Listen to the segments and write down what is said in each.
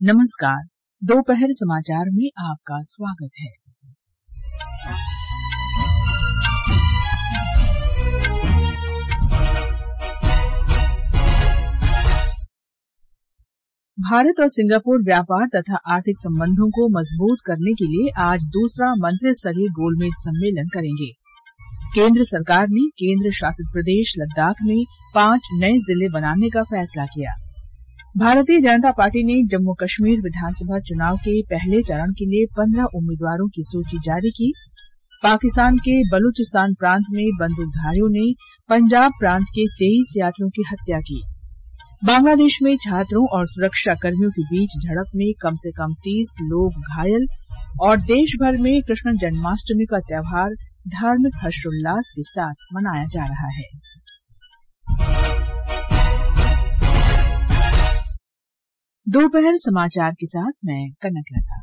नमस्कार, दोपहर समाचार में आपका स्वागत है। भारत और सिंगापुर व्यापार तथा आर्थिक संबंधों को मजबूत करने के लिए आज दूसरा मंत्री स्तरीय गोलमेज सम्मेलन करेंगे। केंद्र सरकार ने केंद्र शासित प्रदेश लद्दाख में 5 नए जिले बनाने का फैसला किया। भारतीय जनता पार्टी ने जम्मू कश्मीर विधानसभा चुनाव के पहले चरण के लिए 15 उम्मीदवारों की सूची जारी की। पाकिस्तान के बलूचिस्तान प्रांत में बंदूकधारियों ने पंजाब प्रांत के 23 यात्रियों की हत्या की। बांग्लादेश में छात्रों और सुरक्षा कर्मियों के बीच झड़प में कम से कम 30 लोग घायल और देश भर में कृष्ण जन्माष्टमी का त्योहार धार्मिक हर्षोल्लास के साथ मनाया जा रहा है। दोपहर समाचार के साथ मैं कनकलता।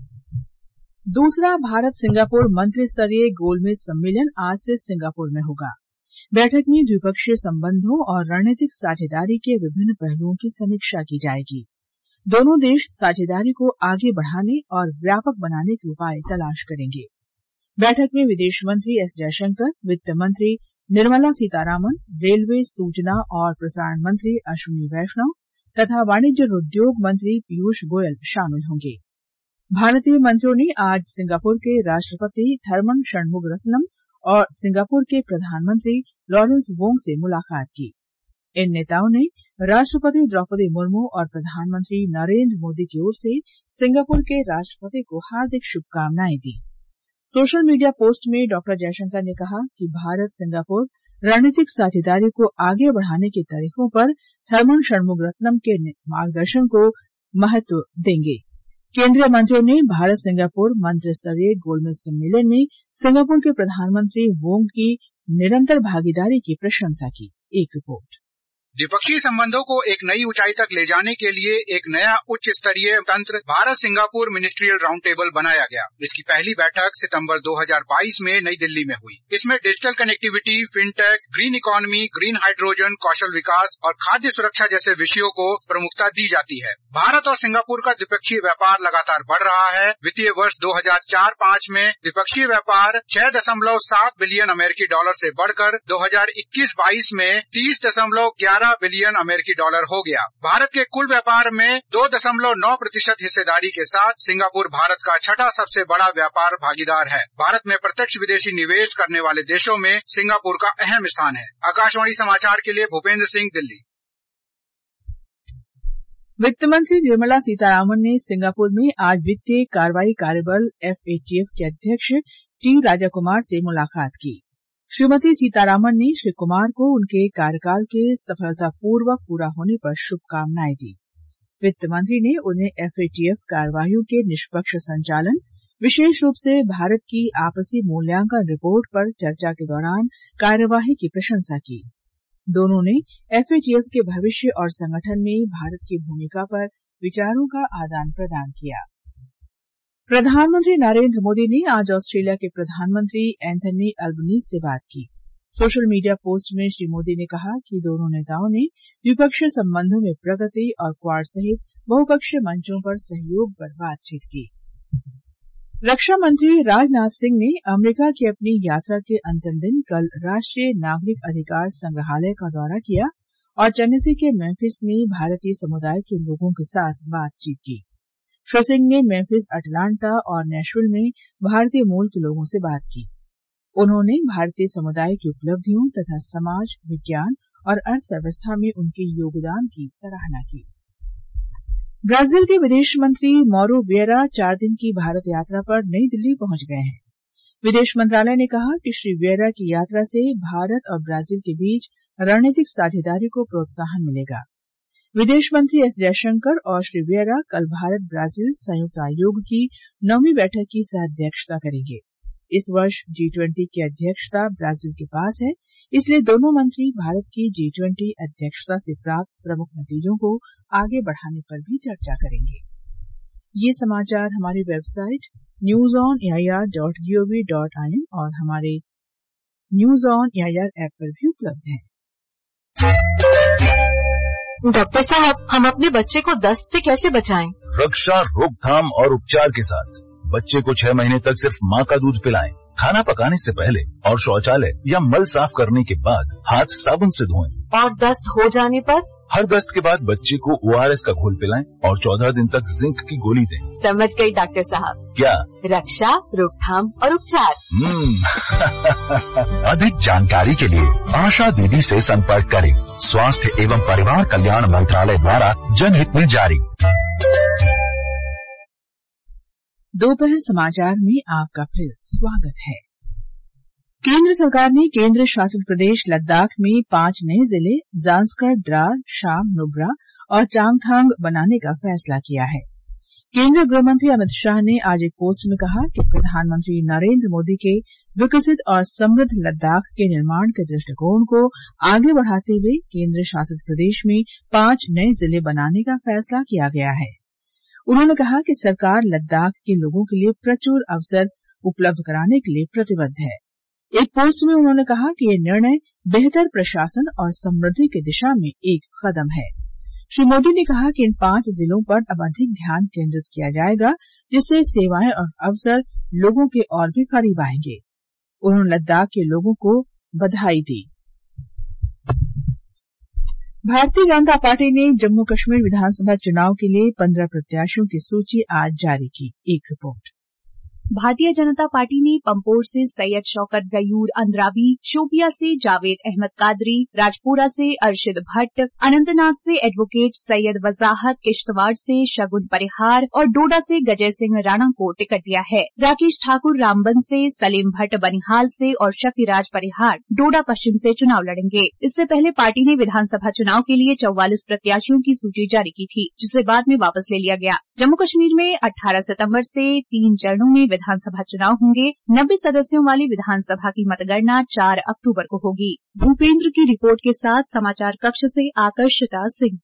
दूसरा भारत सिंगापुर मंत्री स्तरीय गोलमेज सम्मेलन आज से सिंगापुर में होगा। बैठक में द्विपक्षीय संबंधों और रणनीतिक साझेदारी के विभिन्न पहलुओं की समीक्षा की जाएगी। दोनों देश साझेदारी को आगे बढ़ाने और व्यापक बनाने के उपाय तलाश करेंगे। बैठक में विदेश मंत्री एस जयशंकर, वित्त मंत्री निर्मला सीतारामन, रेलवे, सूचना और प्रसारण मंत्री अश्विनी वैष्णव तथा वाणिज्य और उद्योग मंत्री पीयूष गोयल शामिल होंगे। भारतीय मंत्रियों ने आज सिंगापुर के राष्ट्रपति थरमन षणमुगरत्नम और सिंगापुर के प्रधानमंत्री लॉरेंस वोंग से मुलाकात की। इन नेताओं ने राष्ट्रपति द्रौपदी मुर्मू और प्रधानमंत्री नरेंद्र मोदी की ओर से सिंगापुर के राष्ट्रपति को हार्दिक शुभकामनाएं दी। सोशल मीडिया पोस्ट में डॉक्टर जयशंकर ने कहा कि भारत सिंगापुर रणनीतिक साझेदारी को आगे बढ़ाने के तरीकों पर थरमन षणमुगरत्नम के मार्गदर्शन को महत्व देंगे। केंद्रीय मंत्रियों ने भारत सिंगापुर मंत्री स्तरीय गोलमेज सम्मेलन में सिंगापुर के प्रधानमंत्री वोंग की निरंतर भागीदारी की प्रशंसा की। एक रिपोर्ट। द्विपक्षीय संबंधों को एक नई ऊंचाई तक ले जाने के लिए एक नया उच्च स्तरीय तंत्र Bharat Singapore ministerial round table बनाया गया। इसकी पहली बैठक सितंबर 2022 में नई दिल्ली में हुई। इसमें digital connectivity, fintech, green economy, green hydrogen, कौशल विकास और खाद्य सुरक्षा जैसे विषयों को प्रमुखता दी जाती है। भारत और सिंगापुर का द्विपक्षीय व्यापार लगातार बढ़ रहा है। वित्तीय वर्ष 2004-05 में द्विपक्षीय व्यापार 6.7 बिलियन अमेरिकी डॉलर से बढ़कर 2021-22 में 30.11 बिलियन अमेरिकी डॉलर हो गया। भारत के कुल व्यापार में 2.9% हिस्सेदारी के साथ सिंगापुर भारत का छठा सबसे बड़ा व्यापार भागीदार है। भारत में प्रत्यक्ष विदेशी निवेश करने वाले देशों में सिंगापुर का अहम स्थान है। आकाशवाणी समाचार के लिए भूपेंद्र सिंह, दिल्ली। वित्त मंत्री निर्मला सीतारामन ने सिंगापुर में आज वित्तीय कार्रवाई कार्यबल FATF के अध्यक्ष टी राजाकुमार से मुलाकात की। श्रीमती सीतारामन ने श्री कुमार को उनके कार्यकाल के सफलतापूर्वक पूरा होने पर शुभकामनाएं दी। वित्त मंत्री ने उन्हें FATF कार्रवाइयों के निष्पक्ष संचालन, विशेष रूप से भारत की आपसी मूल्यांकन रिपोर्ट पर चर्चा के दौरान कार्यवाही की प्रशंसा की। दोनों ने FATF के भविष्य और संगठन में भारत की भूमिका पर विचारों का आदान प्रदान किया। प्रधानमंत्री नरेंद्र मोदी ने आज ऑस्ट्रेलिया के प्रधानमंत्री एंथनी अल्बनीज से बात की। सोशल मीडिया पोस्ट में श्री मोदी ने कहा कि दोनों नेताओं ने द्विपक्षीय संबंधों में प्रगति और क्वाड सहित बहुपक्षीय मंचों पर सहयोग पर बातचीत की। रक्षा मंत्री राजनाथ सिंह ने अमेरिका की अपनी यात्रा के अंतिम दिन कल राष्ट्रीय नागरिक अधिकार संग्रहालय का दौरा किया और टेनेसी के मेम्फिस में भारतीय समुदाय के लोगों के साथ बातचीत की। श्री सिंह ने मेम्फिस, अटलांटा और नेशविल में भारतीय मूल के लोगों से बात की। उन्होंने भारतीय समुदाय की उपलब्धियों तथा समाज, विज्ञान और अर्थव्यवस्था में उनके योगदान की सराहना की। ब्राजील के विदेश मंत्री मौरो वियरा 4 दिन की भारत यात्रा पर नई दिल्ली पहुंच गए हैं। विदेश मंत्रालय ने कहा कि श्री वियरा की यात्रा से भारत और ब्राजील के बीच रणनीतिक साझेदारी को प्रोत्साहन मिलेगा। विदेश मंत्री एस जयशंकर और श्री वियरा कल भारत ब्राजील संयुक्त आयोग की 9वीं बैठक की सह-अध्यक्षता करेंगे। इस वर्ष G20 की अध्यक्षता ब्राजील के पास है, इसलिए दोनों मंत्री भारत की G20 अध्यक्षता से प्राप्त प्रमुख नतीजों को आगे बढ़ाने पर भी चर्चा करेंगे। ये समाचार हमारी वेबसाइट newsonair.gov.in और हमारे न्यूज ऑन एआईआर ऐप पर भी उपलब्ध है। डॉक्टर साहब, हम अपने बच्चे को दस्त से कैसे बचाएं? रक्षा, रोकथाम और उपचार के साथ बच्चे को 6 महीने तक सिर्फ माँ का दूध पिलाएं। खाना पकाने से पहले और शौचालय या मल साफ करने के बाद हाथ साबुन से धोएं। और दस्त हो जाने पर? हर दस्त के बाद बच्चे को ORS का घोल पिलाएं और 14 दिन तक जिंक की गोली दें। समझ गई डॉक्टर साहब। क्या? रक्षा, रोकथाम और उपचार। अधिक जानकारी के लिए आशा दीदी से संपर्क करें। स्वास्थ्य एवं परिवार कल्याण मंत्रालय द्वारा जनहित में जारी। दोपहर समाचार में आपका फिर स्वागत है। केंद्र सरकार ने केंद्र शासित प्रदेश लद्दाख में 5 नए जिले जांस्कर, द्रार, शाम, नुब्रा और चांगथांग बनाने का फैसला किया है। केंद्रीय गृह मंत्री अमित शाह ने आज एक पोस्ट में कहा कि प्रधानमंत्री नरेंद्र मोदी के विकसित और समृद्ध लद्दाख के निर्माण के दृष्टिकोण को आगे बढ़ाते हुए केंद्र शासित प्रदेश में 5 नए जिले बनाने का फैसला किया गया है। उन्होंने कहा कि सरकार लद्दाख के लोगों के लिए प्रचुर अवसर उपलब्ध कराने के लिए प्रतिबद्ध है। एक पोस्ट में उन्होंने कहा कि यह निर्णय बेहतर प्रशासन और समृद्धि की दिशा में एक कदम है। श्री मोदी ने कहा कि इन 5 जिलों पर अब अधिक ध्यान केंद्रित किया जाएगा, जिससे सेवाएं और अवसर लोगों के और भी करीब आएंगे। उन्होंने लद्दाख के लोगों को बधाई दी। भारतीय जनता पार्टी ने जम्मू कश्मीर विधानसभा चुनाव के लिए 15 प्रत्याशियों की सूची आज जारी की। एक रिपोर्ट। भारतीय जनता पार्टी ने पंपोर से सैयद शौकत गयूर अंद्राबी, शोपिया से जावेद अहमद कादरी, राजपुरा से अरशद भट्ट, अनंतनाग से एडवोकेट सैयद वजाहत, किश्तवाड़ से शगुन परिहार और डोडा से गजय सिंह राणा को टिकट दिया है। राकेश ठाकुर रामबन से, सलीम भट्ट बनिहाल से और शक्तिराज परिहार डोडा पश्चिम से चुनाव लड़ेंगे। इससे पहले पार्टी ने विधानसभा चुनाव के लिए 44 प्रत्याशियों की सूची जारी की थी, जिसे बाद में वापस ले लिया गया। जम्मू कश्मीर में 18 सितम्बर से 3 चरणों में विधानसभा चुनाव होंगे। 90 सदस्यों वाली विधानसभा की मतगणना 4 अक्टूबर को होगी। भूपेंद्र की रिपोर्ट के साथ समाचार कक्ष से आकर्षिता सिंह।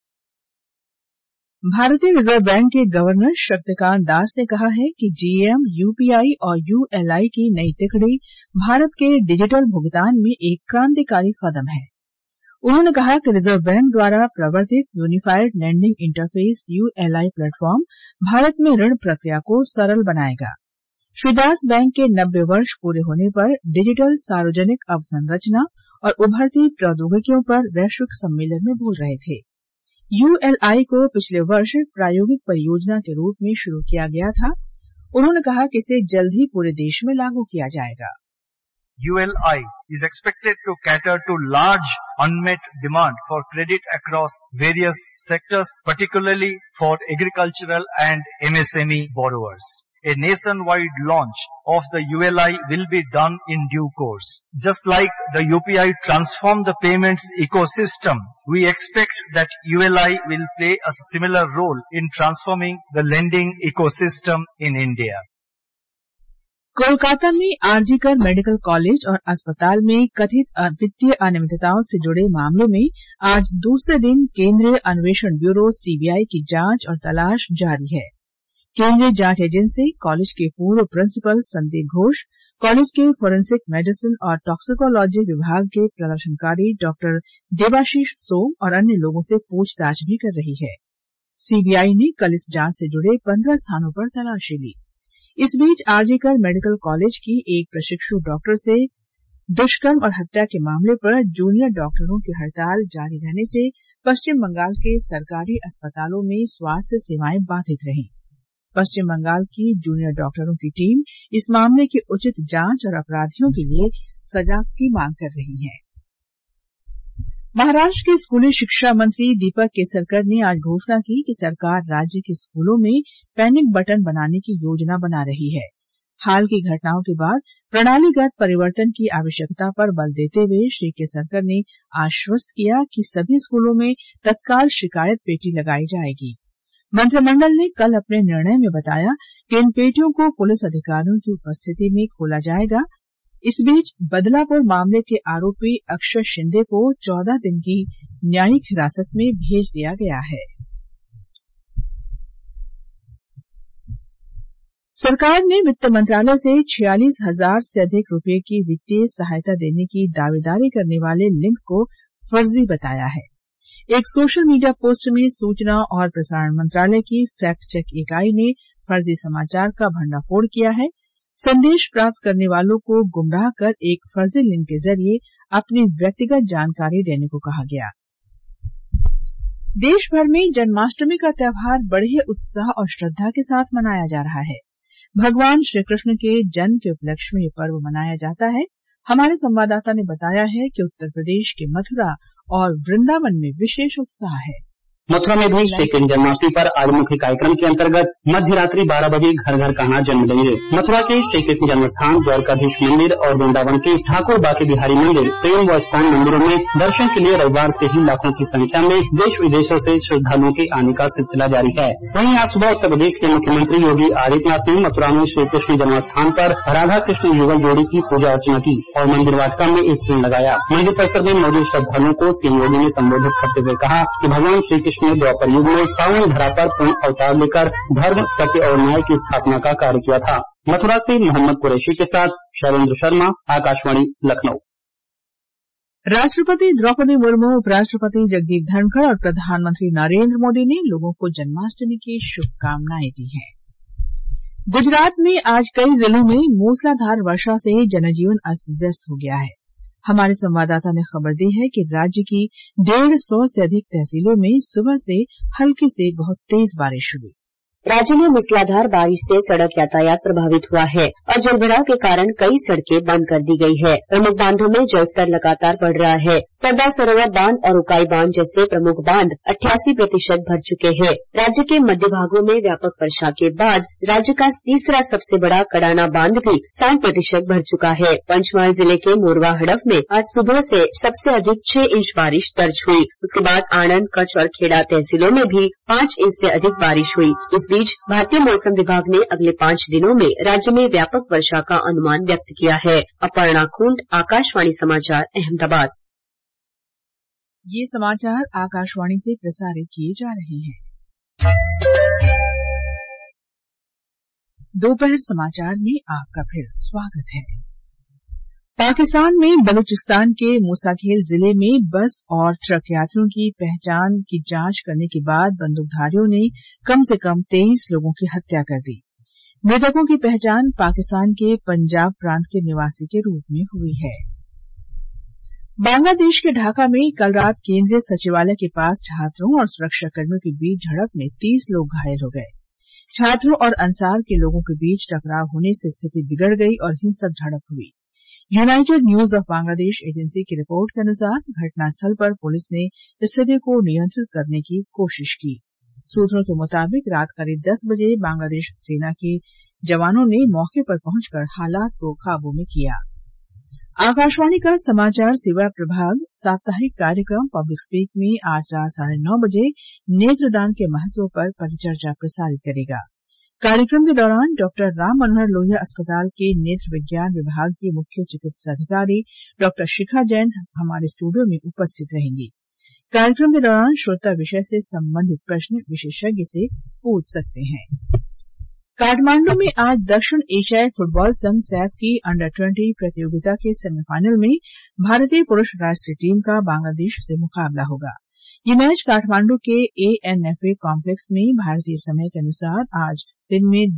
भारतीय रिजर्व बैंक के गवर्नर शक्तिकांत दास ने कहा है कि GM, UPI और ULI की नई तिकड़ी भारत के डिजिटल भुगतान में एक क्रांतिकारी कदम है। उन्होंने कहा कि रिजर्व बैंक द्वारा प्रवर्तित unified landing interface ULI platform Bharat में ऋण प्रक्रिया को सरल बनाएगा। श्री दास बैंक के 90 वर्ष पूरे होने पर डिजिटल सार्वजनिक अवसंरचना और उभरती प्रौद्योगिकियों पर वैश्विक सम्मेलन में बोल रहे थे। ULI को पिछले वर्ष प्रायोगिक परियोजना के रूप में शुरू किया गया था। उन्होंने कहा कि इसे जल्द ही पूरे देश में लागू किया जाएगा। ULI is expected to cater to large unmet demand for credit across various sectors, particularly for agricultural and MSME borrowers. A nationwide launch of the ULI will be done in due course. Just like the UPI transformed the payments ecosystem, we expect that ULI will play a similar role in transforming the lending ecosystem in India. Kolkata में RG Kar medical college और अस्पताल में कथित वित्तीय अनियमितताओं से जुड़े मामलों में आज दूसरे दिन केंद्रीय अन्वेषण ब्यूरो CBI की जांच और तलाश जारी है। केंद्रीय जांच एजेंसी कॉलेज के पूर्व प्रिंसिपल संदीप घोष, कॉलेज के फोरेंसिक मेडिसिन और टॉक्सिकोलॉजी विभाग के प्रदर्शनकारी डॉक्टर देवाशीष सोम और अन्य लोगों से पूछताछ भी कर रही है। CBI ने कल इस जांच से जुड़े 15 स्थानों पर तलाशी ली। इस बीच आरजीकर मेडिकल कॉलेज की एक प्रशिक्षु डॉक्टर से दुष्कर्म और हत्या के मामले पर जूनियर डॉक्टरों की हड़ताल जारी रहने से पश्चिम बंगाल के सरकारी अस्पतालों में स्वास्थ्य सेवाएं बाधित रहीं। पश्चिम बंगाल की जूनियर डॉक्टरों की टीम इस मामले की उचित जांच और अपराधियों के लिए सजा की मांग कर रही है। महाराष्ट्र के स्कूली शिक्षा मंत्री दीपक केसरकर ने आज घोषणा की कि सरकार राज्य के स्कूलों में पैनिक बटन बनाने की योजना बना रही है। हाल की घटनाओं के बाद प्रणालीगत परिवर्तन की आवश्यकता पर बल देते हुए श्री केसरकर ने आश्वस्त किया कि सभी स्कूलों में तत्काल शिकायत पेटी लगाई जाएगी। मंत्रिमंडल ने कल अपने निर्णय में बताया कि इन पेटियों को पुलिस अधिकारियों की उपस्थिति में खोला जाएगा। इस बीच बदलापुर मामले के आरोपी अक्षय शिंदे को 14 दिन की न्यायिक हिरासत में भेज दिया गया है। सरकार ने वित्त मंत्रालय से 46,000 से अधिक रुपए की वित्तीय सहायता देने की दावेदारी करने वाले लिंक को फर्जी बताया है। एक सोशल मीडिया पोस्ट में सूचना और प्रसारण मंत्रालय की फैक्ट चेक इकाई ने फर्जी समाचार का भंडाफोड़ किया है। संदेश प्राप्त करने वालों को गुमराह कर एक फर्जी लिंक के जरिए अपनी व्यक्तिगत जानकारी देने को कहा गया। देश भर में जन्माष्टमी का त्योहार बड़े उत्साह और श्रद्धा के साथ मनाया जा रहा है। भगवान श्री कृष्ण के जन्म के उपलक्ष्य में यह पर्व मनाया जाता है। हमारे संवाददाता ने बताया है कि उत्तर प्रदेश के मथुरा और वृंदावन में विशेष उत्साह है। मथुरा में भी श्री कृष्ण जन्माष्टमी पर आज मुख्य कार्यक्रम के अंतर्गत मध्य रात्रि 12 बजे घर घर कहाँ जन्म लेंगे। मथुरा के श्री कृष्ण जन्म स्थान द्वारकाधीश मंदिर और वृंदावन के ठाकुर बाके बिहारी मंदिर, प्रेम व इस्कॉन मंदिरों में दर्शन के लिए रविवार से ही लाखों की संख्या में देश विदेशों से श्रद्धालुओं के आने का सिलसिला जारी है। वहीं आज सुबह उत्तर प्रदेश के मुख्यमंत्री योगी आदित्यनाथ ने मथुरा में श्री कृष्ण जन्म स्थान पर राधा कृष्ण युगल जोड़ी की पूजा अर्चना की और मंदिर वाटिका में एक पेड़ लगाया। मंदिर परिसर में मौजूद श्रद्धालुओं को सीएम योगी ने संबोधित करते हुए कहा कि भगवान श्री कृष्ण ने द्वापर युग में पावन धरा पर पूर्ण अवतार लेकर धर्म, सत्य और न्याय की स्थापना का कार्य किया था। मथुरा से मोहम्मद कुरैशी के साथ शैलेंद्र शर्मा, आकाशवाणी लखनऊ। राष्ट्रपति द्रौपदी मुर्मू, उपराष्ट्रपति जगदीप धनखड़ और प्रधानमंत्री नरेंद्र मोदी ने लोगों को जन्माष्टमी की शुभकामनाएं दी हैं। गुजरात में आज कई जिलों में मूसलाधार वर्षा से जनजीवन अस्त व्यस्त हो गया है। हमारे संवाददाता ने खबर दी है कि राज्य की 150 से अधिक तहसीलों में सुबह से हल्की से बहुत तेज बारिश हुई। राज्य में मूसलाधार बारिश से सड़क यातायात प्रभावित हुआ है और जलभराव के कारण कई सड़कें बंद कर दी गई है। प्रमुख बांधों में जलस्तर लगातार बढ़ रहा है। सरदार सरोवर बांध और उकाई बांध जैसे प्रमुख बांध 88% भर चुके हैं। राज्य के मध्य भागों में व्यापक वर्षा के बाद राज्य का तीसरा सबसे बड़ा कडाना बांध भी 60% भर चुका है। पंचमहाल जिले के मोरवा हड़फ में आज सुबह से सबसे अधिक 6 इंच बारिश दर्ज हुई। उसके बाद आणंद, कच्छ और खेड़ा तहसीलों में भी 5 इंच से अधिक बारिश हुई। इस बीच भारतीय मौसम विभाग ने अगले 5 दिनों में राज्य में व्यापक वर्षा का अनुमान व्यक्त किया है। अपर्णा खुंट, आकाशवाणी समाचार, अहमदाबाद। ये समाचार आकाशवाणी से प्रसारित किए जा रहे हैं। दोपहर समाचार में आपका फिर स्वागत है। पाकिस्तान में बलूचिस्तान के मूसाखेल जिले में बस और ट्रक यात्रियों की पहचान की जांच करने के बाद बंदूकधारियों ने कम से कम 23 लोगों की हत्या कर दी। मृतकों की पहचान पाकिस्तान के पंजाब प्रांत के निवासी के रूप में हुई है। बांग्लादेश के ढाका में कल रात केंद्रीय सचिवालय के पास छात्रों और सुरक्षाकर्मियों के बीच झड़प में 30 लोग घायल हो गए। छात्रों और अंसार के लोगों के बीच टकराव होने से स्थिति बिगड़ गई और हिंसक झड़प हुई। United News of Bangladesh agency की रिपोर्ट के अनुसार घटनास्थल पर पुलिस ने स्थिति को नियंत्रित करने की कोशिश की। सूत्रों के मुताबिक रात करीब 10 बजे बांग्लादेश सेना के जवानों ने मौके पर पहुंचकर हालात को काबू में किया। आकाशवाणी का समाचार सेवा प्रभाग साप्ताहिक कार्यक्रम पब्लिक स्पीक में आज रात 9:30 बजे नेत्रदान के महत्व पर परिचर्चा प्रसारित करेगा। कार्यक्रम के दौरान डॉक्टर राम मनोहर लोहिया अस्पताल के नेत्र विज्ञान विभाग की मुख्य चिकित्सा अधिकारी डॉक्टर शिखा जैन हमारे स्टूडियो में उपस्थित रहेंगी। कार्यक्रम के दौरान श्रोता विषय से संबंधित प्रश्न विशेषज्ञ से पूछ सकते हैं। काठमांडू में आज दक्षिण एशियाई फुटबॉल संघ सैफ की अंडर-20 प्रतियोगिता के सेमीफाइनल में भारतीय पुरुष राष्ट्रीय टीम का बांग्लादेश से मुकाबला होगा। ये मैच काठमांडू के ANFA कॉम्प्लेक्स में भारतीय समय के अनुसार आज दिन में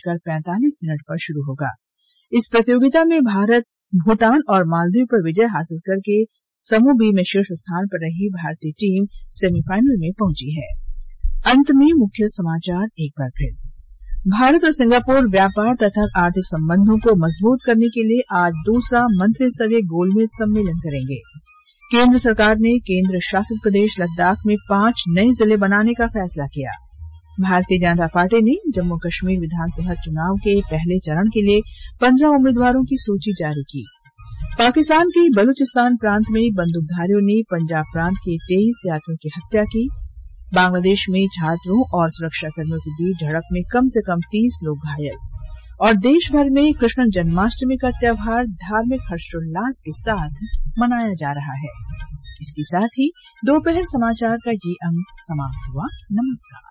2:45 पर शुरू होगा। इस प्रतियोगिता में भारत, भूटान और मालदीव पर विजय हासिल करके समूह बी में शीर्ष स्थान पर रही भारतीय टीम सेमीफाइनल में पहुंची है। अंत में मुख्य समाचार एक बार फिर। भारत और सिंगापुर व्यापार तथा आर्थिक संबंधों को मजबूत करने के लिए आज दूसरा मंत्री स्तरीय गोलमेज सम्मेलन करेंगे। केंद्र सरकार ने केंद्र शासित प्रदेश लद्दाख में 5 नए जिले बनाने का फैसला किया। भारतीय जनता पार्टी ने जम्मू कश्मीर विधानसभा चुनाव के पहले चरण के लिए 15 उम्मीदवारों की सूची जारी की। पाकिस्तान के बलूचिस्तान प्रांत में बंदूकधारियों ने पंजाब प्रांत के 23 यात्रियों की हत्या की। बांग्लादेश में छात्रों और सुरक्षाकर्मियों के बीच झड़प में कम से कम 30 लोग घायल। और देश भर में कृष्ण जन्माष्टमी का त्योहार धार्मिक हर्षोल्लास के साथ मनाया जा रहा है। इसके साथ ही दोपहर समाचार का ये अंक समाप्त हुआ। नमस्कार।